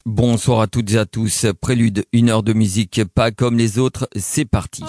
Bonsoir à toutes et à tous. Prélude, 1 heure de musique, pas comme les autres, c'est parti.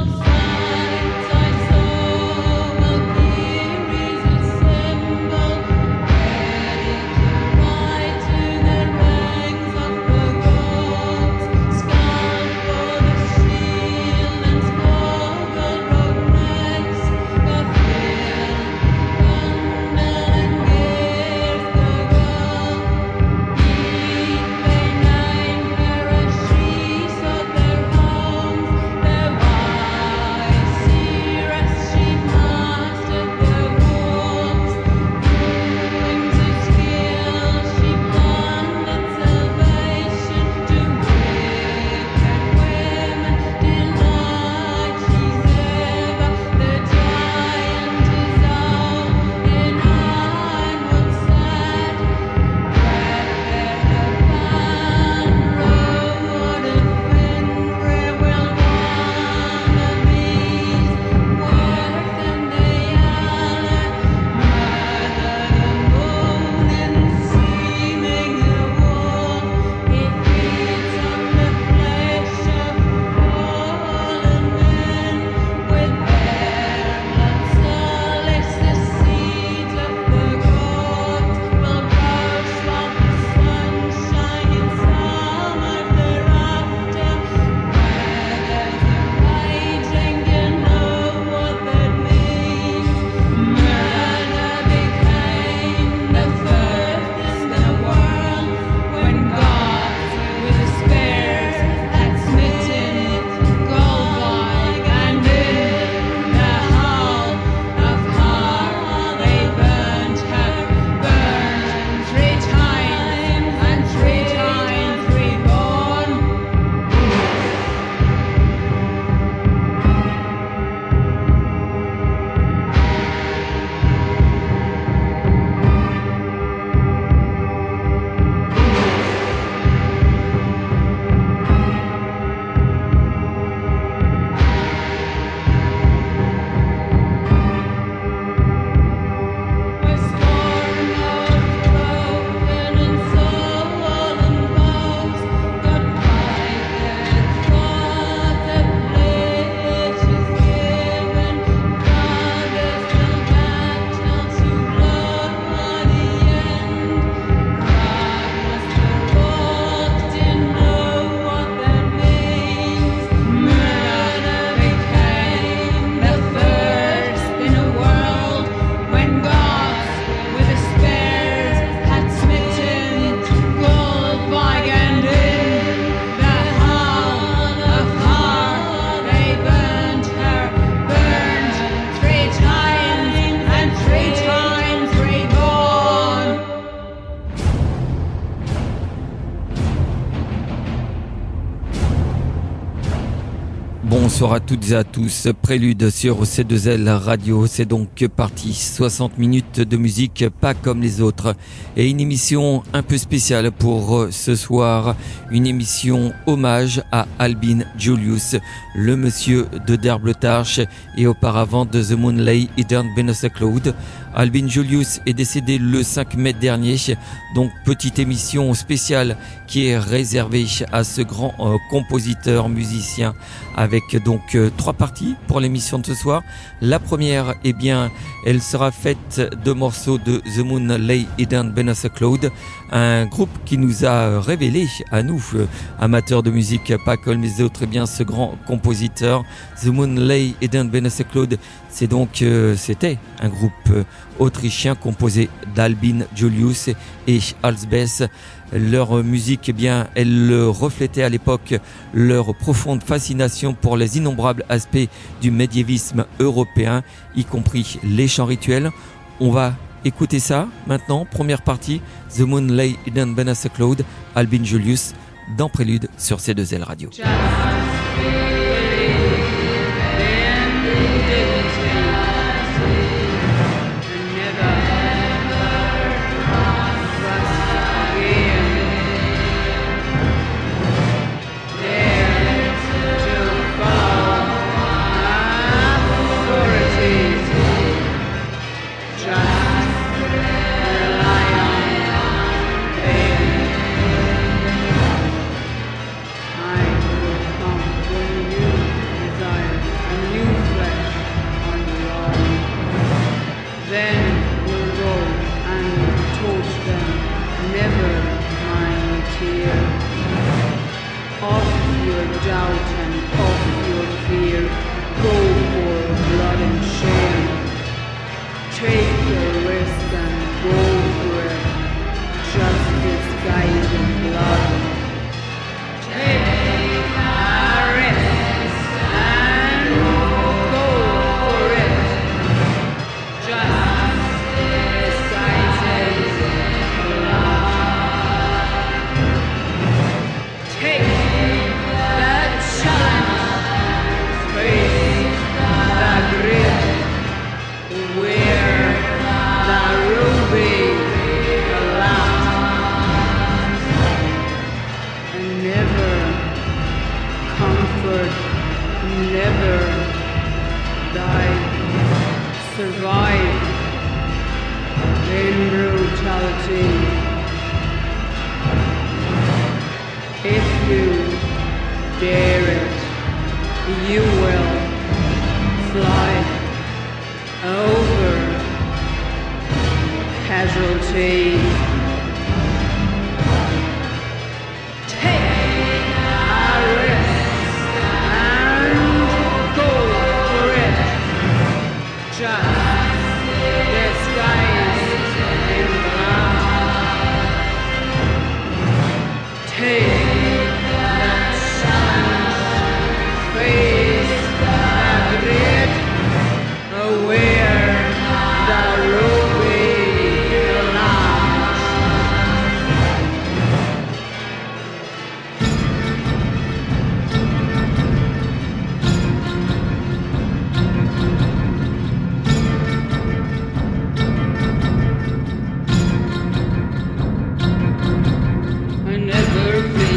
Bonsoir à toutes et à tous. Prélude sur C2L Radio. C'est donc parti. 60 minutes de musique, pas comme les autres. Et une émission un peu spéciale pour ce soir. Une émission hommage à Albin Julius, le monsieur de Derbletarch et auparavant de The Moon Lay Hidden Beneath a Cloud. Albin Julius est décédé le 5 mai dernier, donc petite émission spéciale qui est réservée à ce grand compositeur, musicien, avec donc 3 parties pour l'émission de ce soir. La première, eh bien, elle sera faite de morceaux de The Moon Lay Hidden Beneath a Cloud, un groupe qui nous a révélé à nous, amateurs de musique, pas comme les autres, eh bien, ce grand compositeur. The Moon Lay Hidden Beneath a Cloud, c'est donc, c'était un groupe autrichien composé d'Albin Julius et Alsbeth. Leur musique, eh bien, elle reflétait à l'époque leur profonde fascination pour les innombrables aspects du médiévisme européen, y compris les chants rituels. On va écouter ça maintenant, première partie, The Moon Lay Hidden Beneath a Cloud, Albin Julius, dans Prélude sur C2L Radio. and never comfort, never die, survive in brutality. If you dare it, you will fly over casualty. I never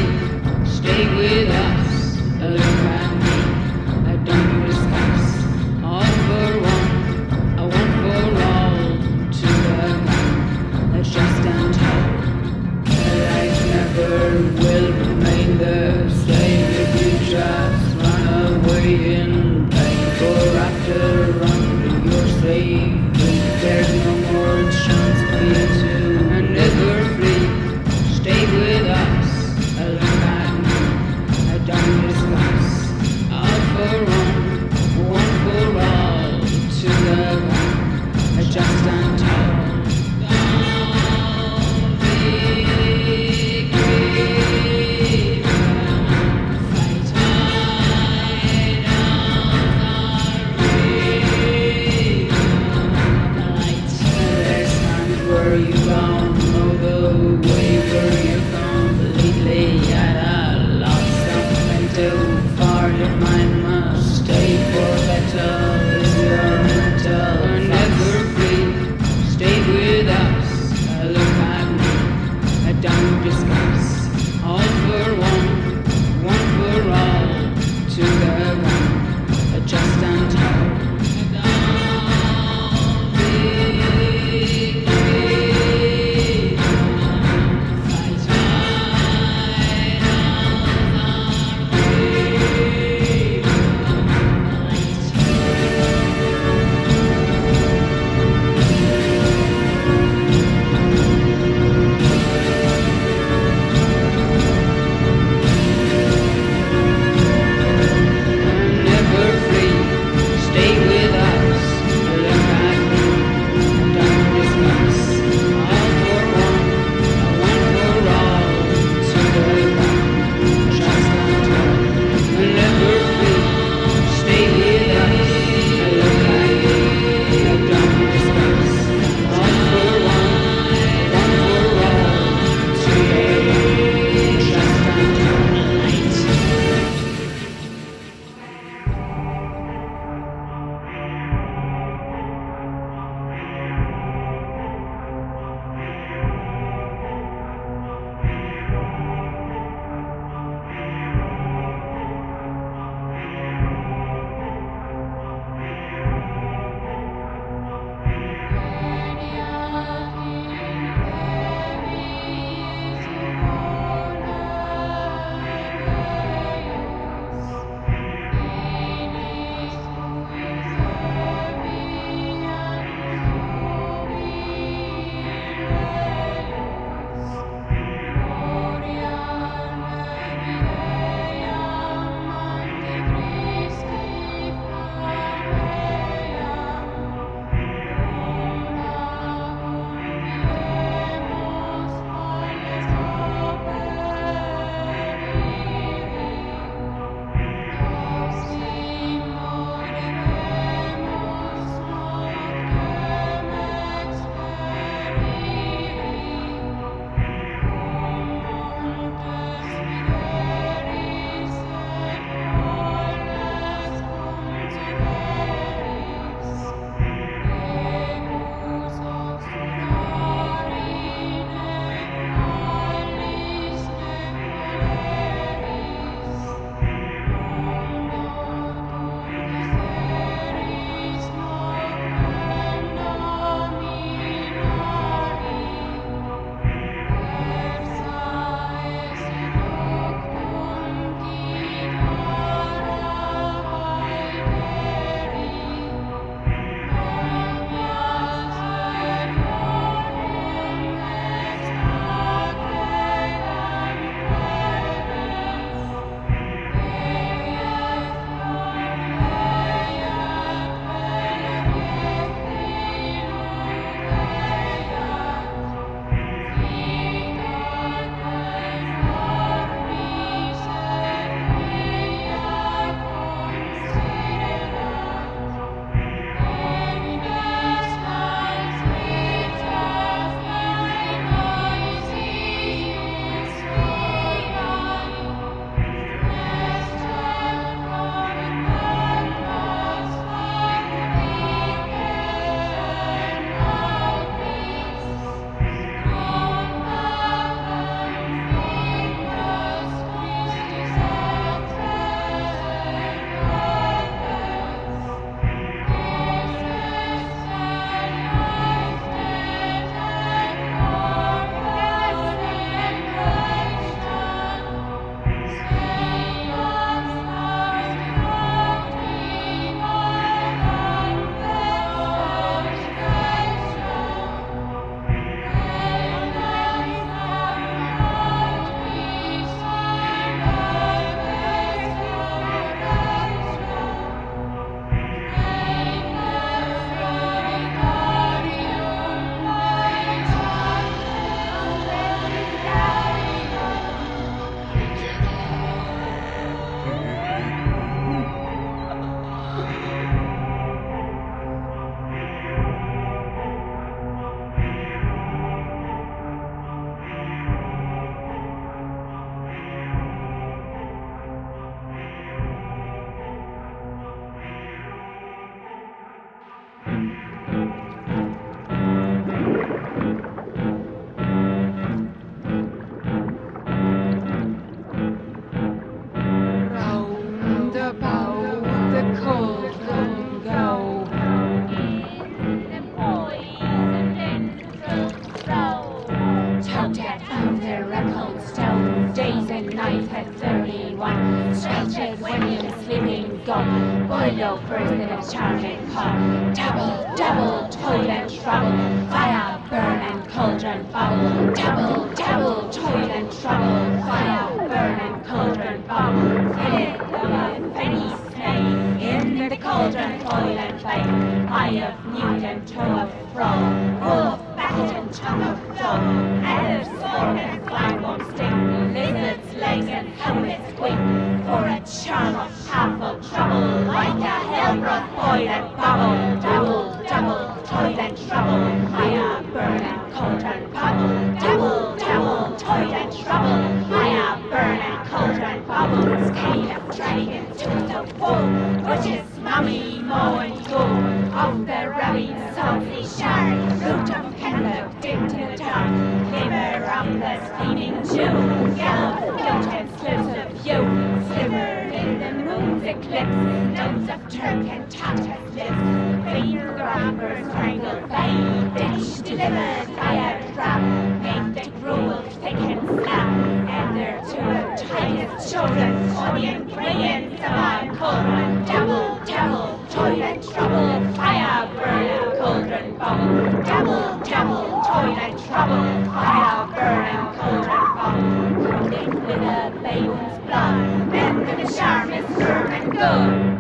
night at 31. Sheltered when you're sleeping, gun. Boiled loafers in a charming pot. Double, toil and trouble. Fire, burn and cauldron bubble. Double, toil and trouble. Fire, burn and cauldron bubble. Fill it with penny snake. In the cauldron, toil and bake. Eye of newt and toe of frog. Wolf, bat and tongue of dog. Adder's sword and flag won't sting. Lizard's legs and helmet squeak. For a charm of powerful trouble. Like a hellbroth, boil and bubble. Double, toil and trouble. Fire, burn and cauldron bubble. Double, toil and trouble. Fire, burn and cauldron bubble. Scale of dragon, tooth of woe. Witches, mummy, mow and go. Of the rabbit, salty shark. Root of cantaloupe, dipped in the dark. Liver of the steaming Jew. Yellow goat and slips of yew. Sliver in the moon's eclipse. Notes of Turk and Tatar's lips. Finger grabbers, strangled bay. Dish delivered by a trap. Make the gruel thick and slap. And they're two of tightest children. For the ingredients of our cauldron. Double, toil and trouble. Fire, burn and cauldron bubble. Double, toil and trouble. Fire, burn and cauldron bubble. Cooking with a baby's blood. Then the charm is firm and good.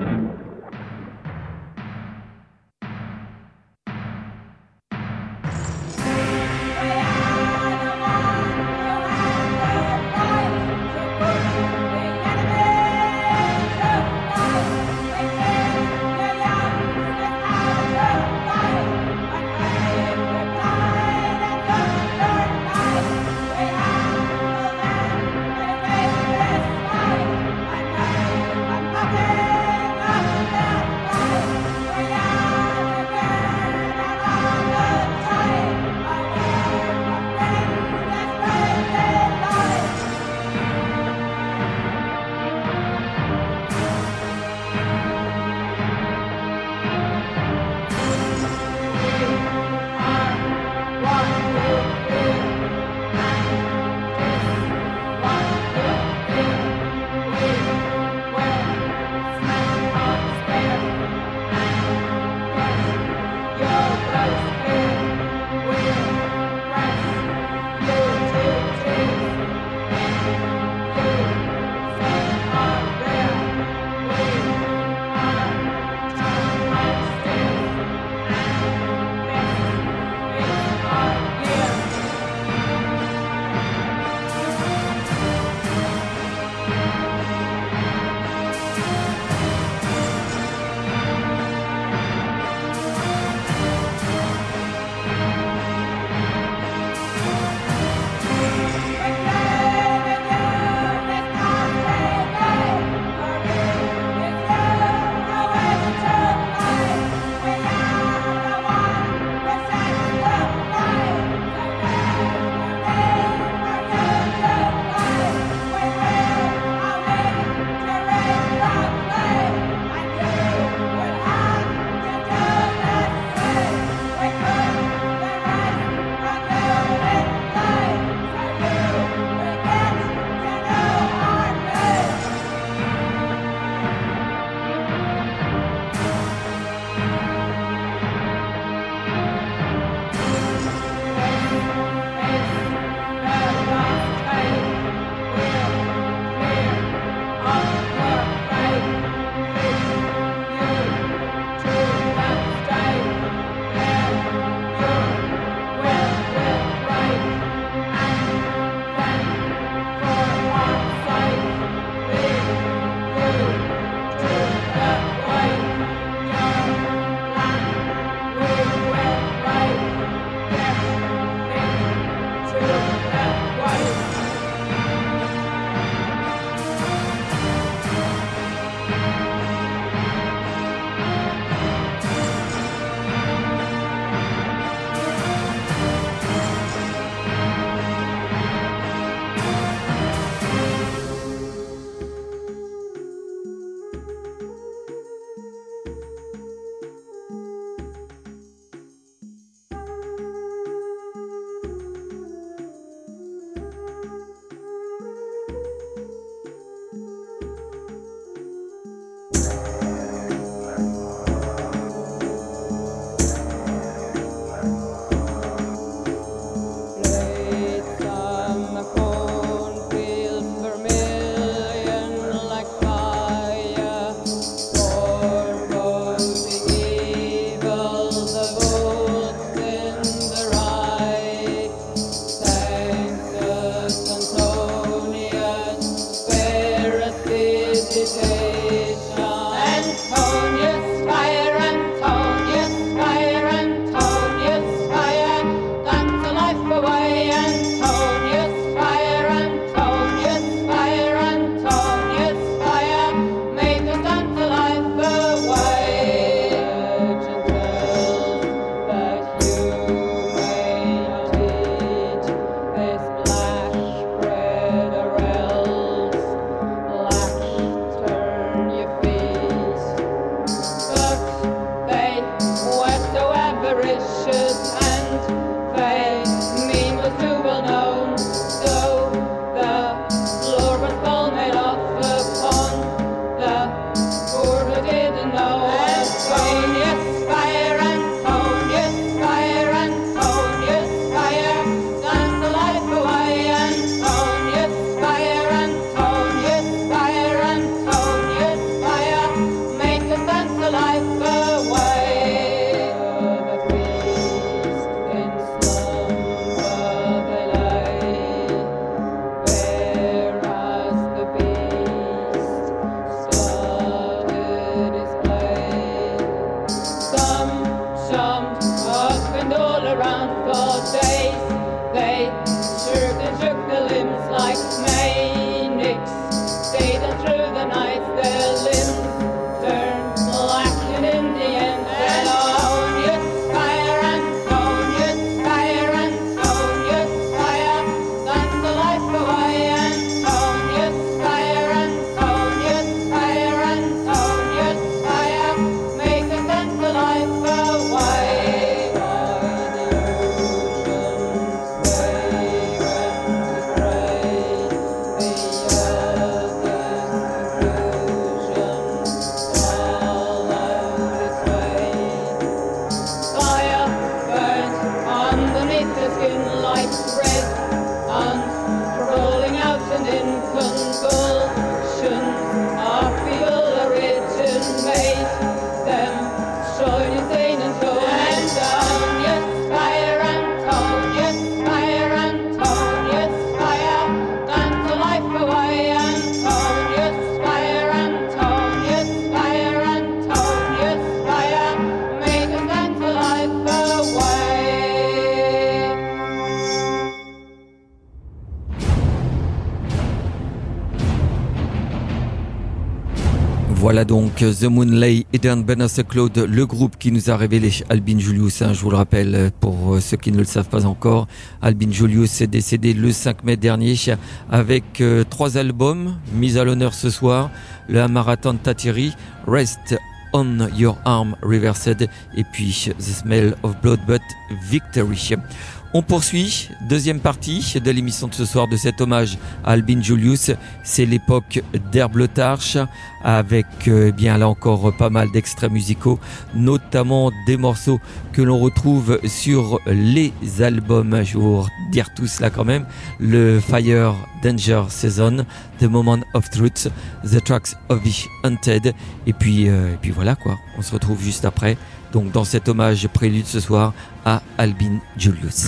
Voilà donc The Moonlay et Dan Benasser Claude, le groupe qui nous a révélé Albin Julius. Je vous le rappelle pour ceux qui ne le savent pas encore, Albin Julius est décédé le 5 mai dernier avec 3 albums mis à l'honneur ce soir. Le Marathon Tatiri, Rest on Your Arm Reversed et puis The Smell of Blood But Victory. On poursuit, deuxième partie de l'émission de ce soir de cet hommage à Albin Julius. C'est l'époque d'Herb Tarche avec bien là encore pas mal d'extraits musicaux, notamment des morceaux que l'on retrouve sur les albums, je vais vous dire tous là quand même, le Fire Danger Season, The Moment of Truth, The Tracks of the Hunted et puis voilà quoi, on se retrouve juste après. Donc dans cet hommage prélude ce soir à Albin Julius.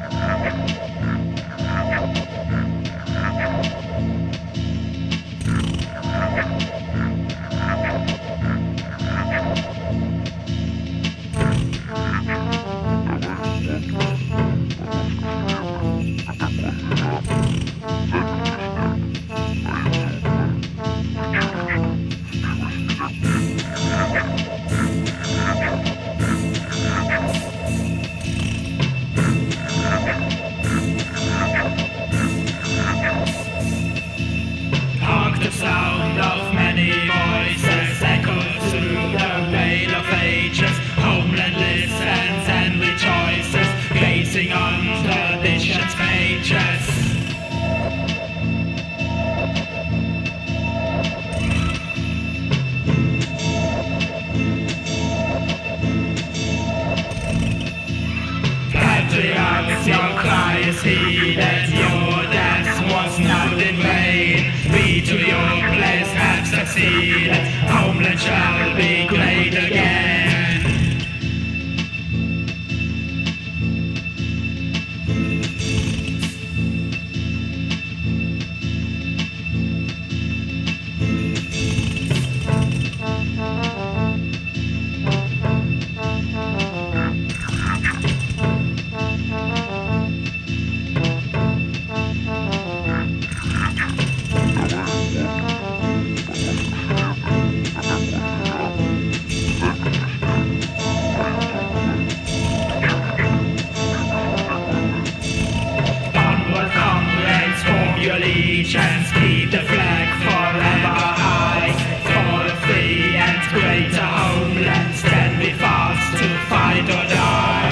Homeland shall be great again. Allegiance, keep the flag forever high. For a free and greater homeland, stand be fast to fight or die.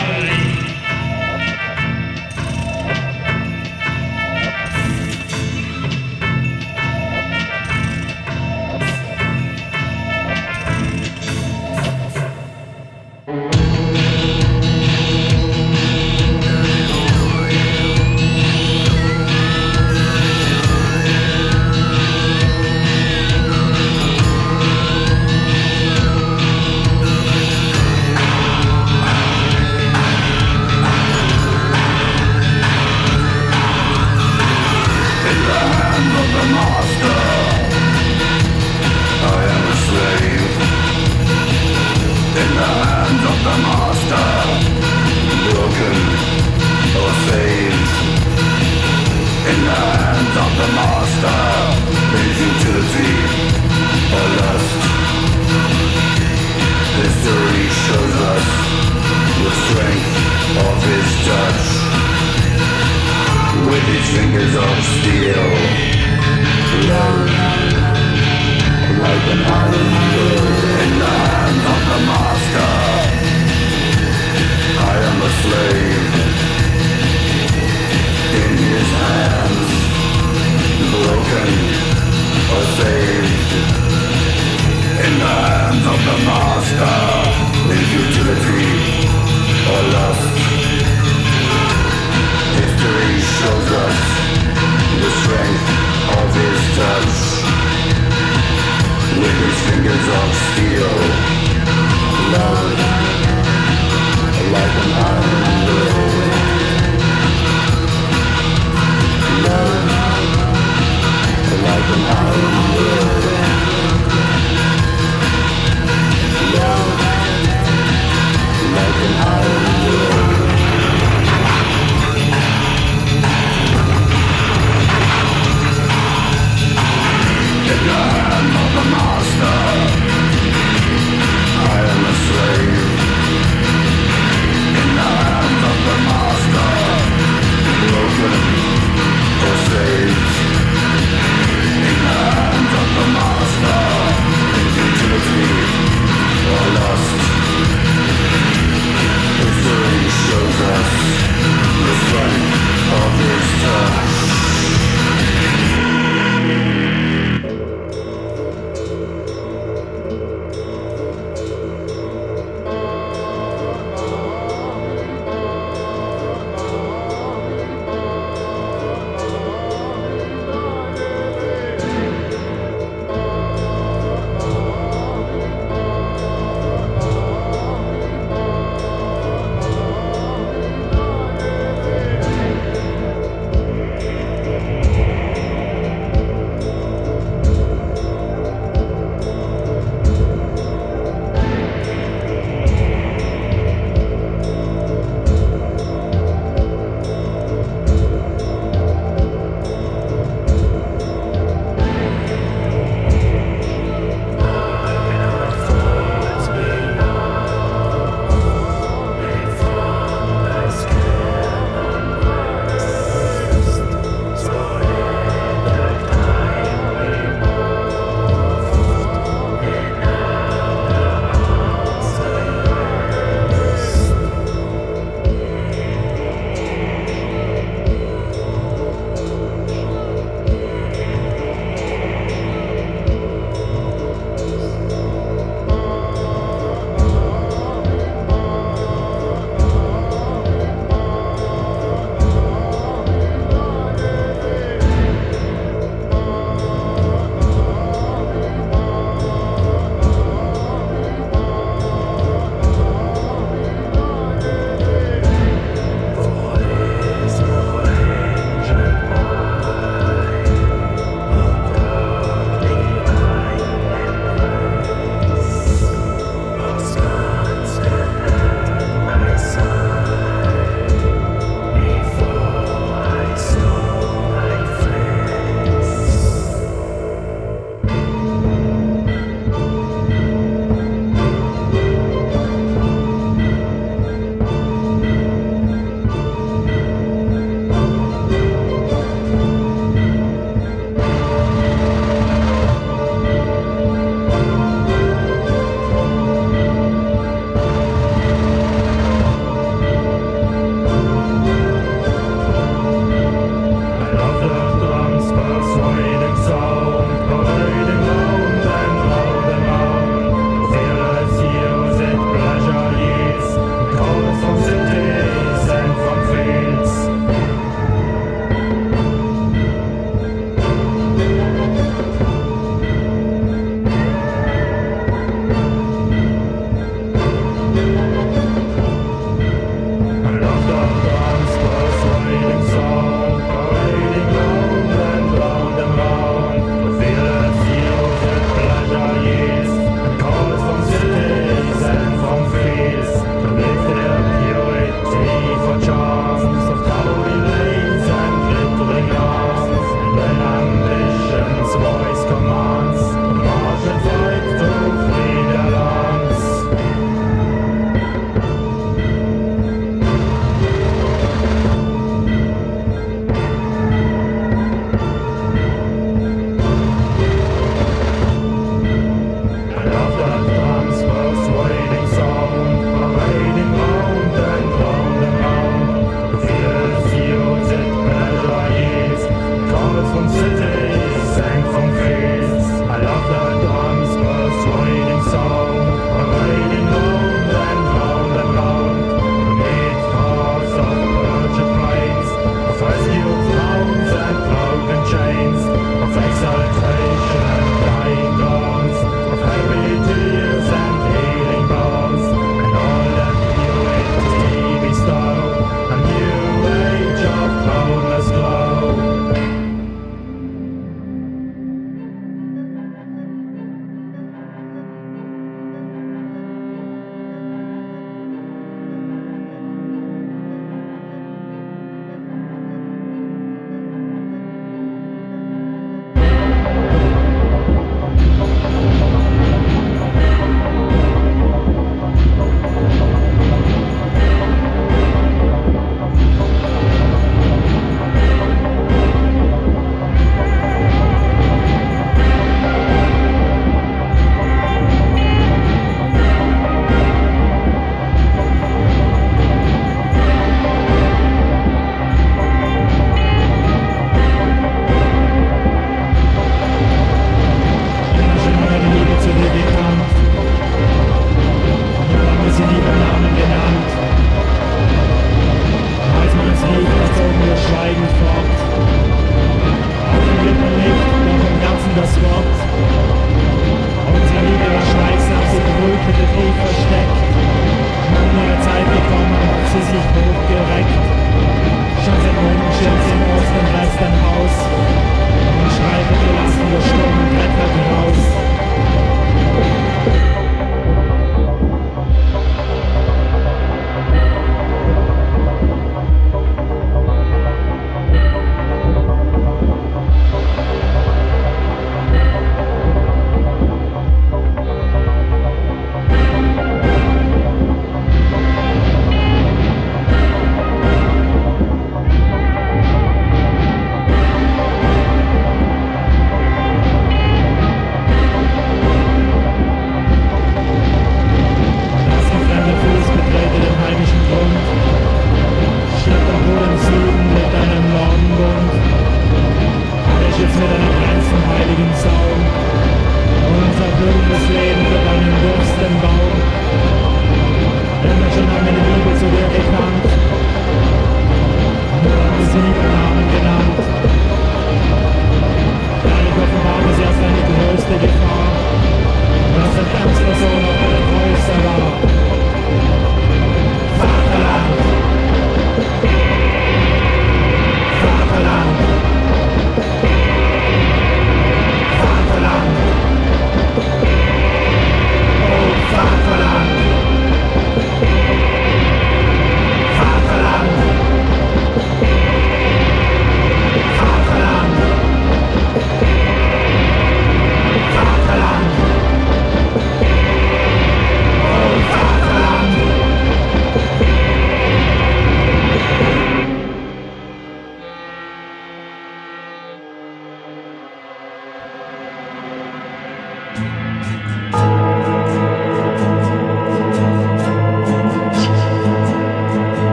In the hand of the master.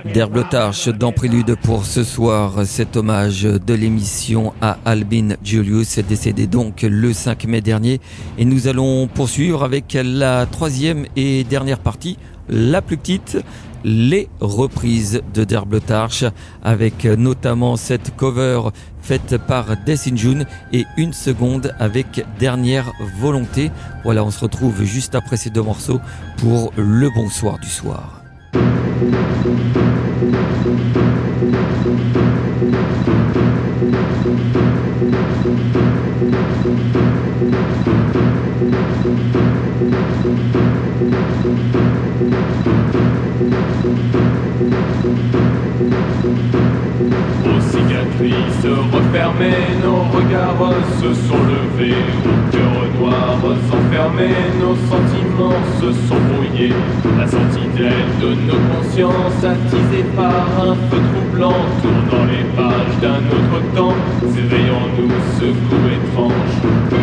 D'Herblotarch dans Prélude pour ce soir, cet hommage de l'émission à Albin Julius, décédé donc le 5 mai dernier. Et nous allons poursuivre avec la troisième et dernière partie, la plus petite, les reprises de d'Herblotarch, avec notamment cette cover faite par Death in June et une seconde avec Dernière Volonté. Voilà, on se retrouve juste après ces deux morceaux pour le bonsoir du soir. Aux cicatrices refermées, nos regards se sont levés. Au cœur noir enfermés, nos sentiments se sont brouillés. La sentinelle de nos consciences, attisée par un feu troublant, tournant les pages d'un autre temps, s'éveille en nous ce goût étrange.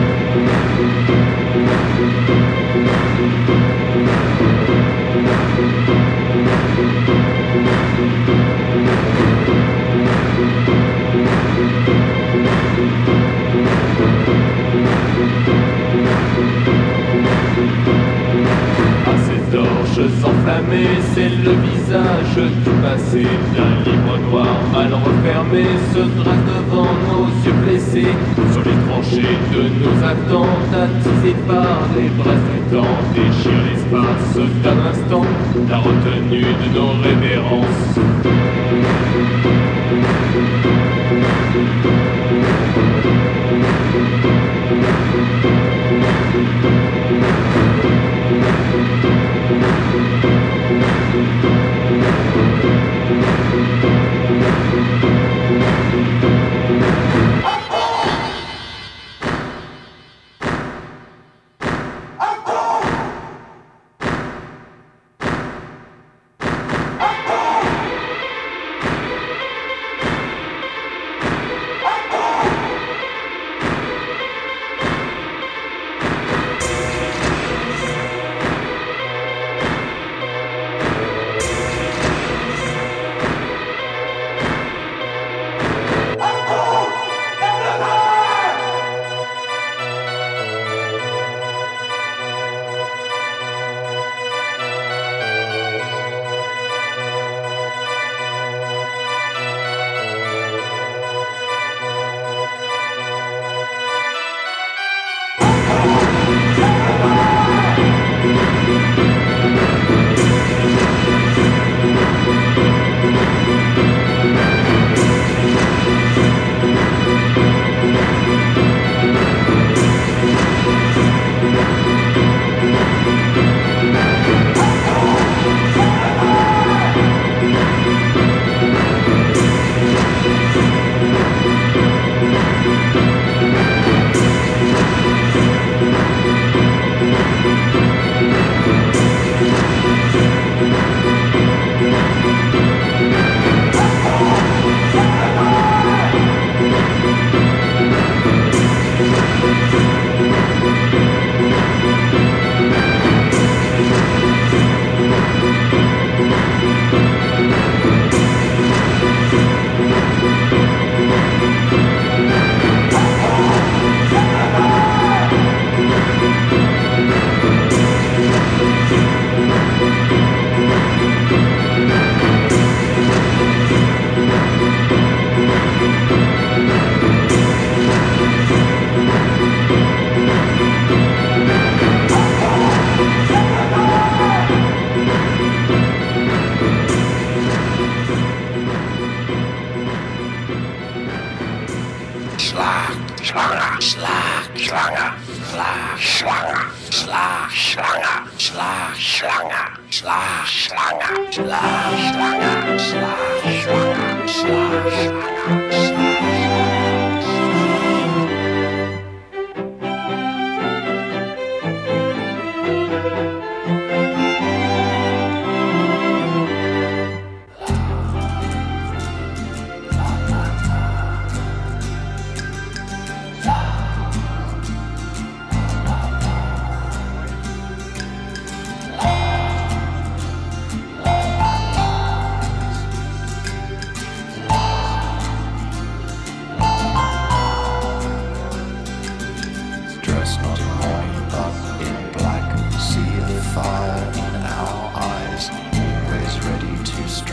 Enflammé, c'est le visage du passé d'un livre noir mal refermé se dresse devant nos yeux blessés sur les tranchées de nos attentes, attisées par les braises du temps, déchire l'espace d'un instant, la retenue de nos révérences.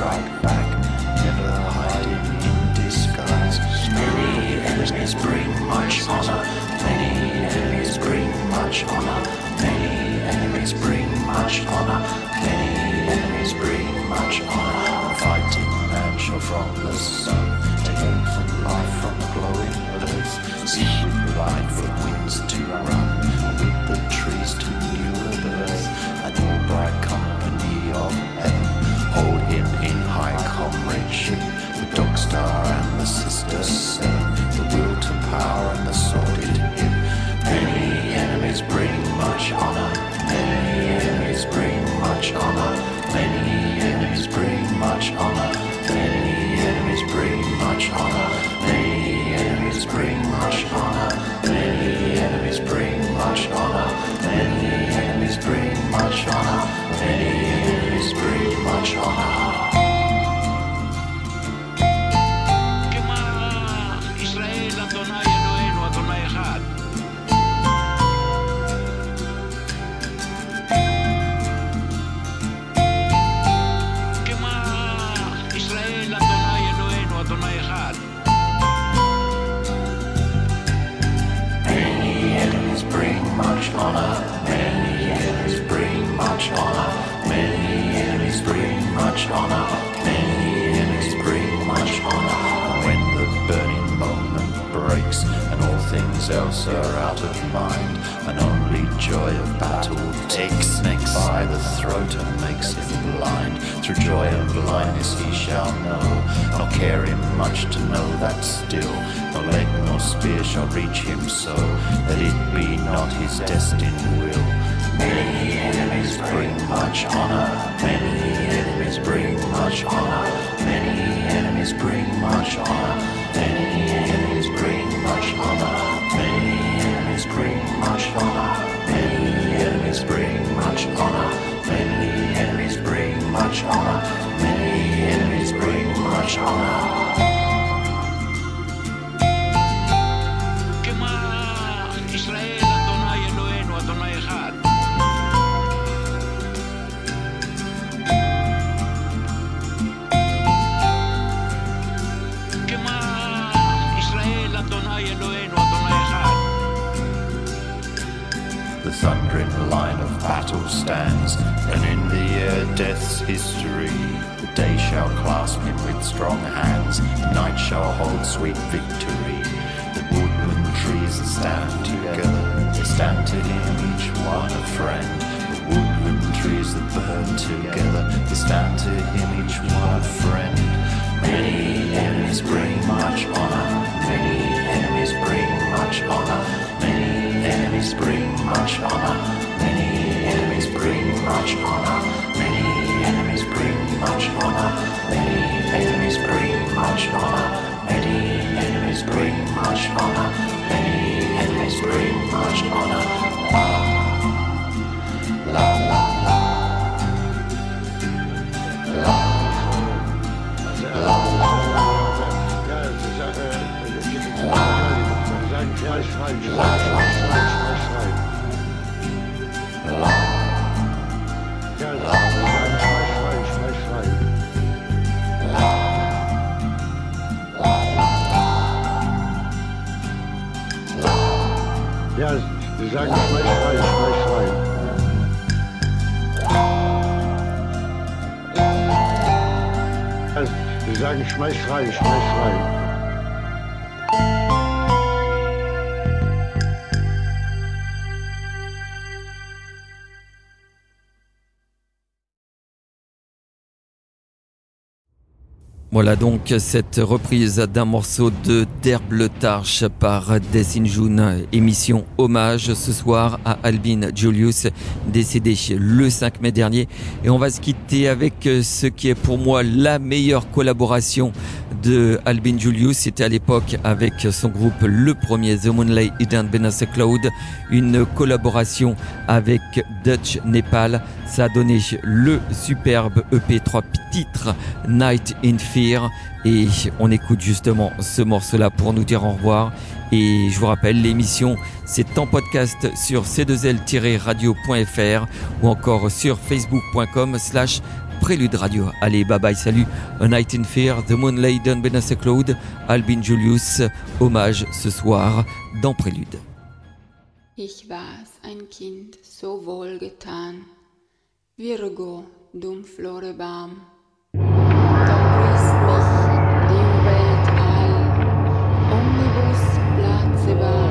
strike back, never hiding in disguise. Many enemies bring much honor, many enemies bring much honor, many enemies bring much honor, many enemies bring much honor. A fighting man shall from the sun take aim from life from the glowing earth, seek with light for winds to run, with the trees to newer birth, and all bright company of heaven. Hold him in high comradeship, the dog star and the sister seven, the will to power and the sordid hip. Many enemies bring much honor, many enemies bring much honor, many enemies bring much honor, many enemies bring much honor, many enemies bring much honor, many enemies bring much honor, many enemies bring much honor, many enemies bring much honor. Else are out of mind, and only joy of battle takes snakes by the throat and makes him blind. Through joy and blindness he shall know, nor care him much to know that still no leg nor spear shall reach him so, that it be not his destined will. Many enemies bring much honor, many enemies bring much honor, many enemies bring much honor, many enemies bring much honor. Many enemies bring much honor, many enemies bring much honor, many enemies bring much honor, many enemies bring much honor. Thundering line of battle stands, and in the air death's history. The day shall clasp him with strong hands, the night shall hold sweet victory. The woodland trees that stand together, they stand to him each one a friend. The woodland trees that burn together, they stand to him each one a friend. Many enemies bring much honor, many enemies bring much honor, many enemies bring much honor, many enemies bring much honor, many enemies bring much honor, many enemies bring much honor, many enemies bring much honor, many enemies bring much honor. La la la la la. Ja, sie sagen schmeiß rein. Ja, sie sagen schmeiß rein. Voilà donc cette reprise d'un morceau de Der Blötarsch par Death in June, émission hommage ce soir à Albin Julius, décédé le 5 mai dernier. Et on va se quitter avec ce qui est pour moi la meilleure collaboration de Albin Julius. C'était à l'époque avec son groupe le premier, The Moonlight Hidden Beneath the Cloud, une collaboration avec Dutch Nepal. Ça a donné le superbe EP 3 titres Night in Fear. Et on écoute justement ce morceau-là pour nous dire au revoir. Et je vous rappelle, l'émission, c'est en podcast sur c2l-radio.fr ou encore sur facebook.com/Prélude Radio. Allez, bye bye, salut. A Night in Fear, The Moon Laden, Benassi Claude, Albin Julius. Hommage ce soir dans Prélude. Ich war's, ein Kind, so wohlgetan. Virgo, Dumpflorebaum. Da grüßt mich die Welt all. Omnibus placeba.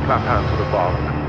clap hands with a barman.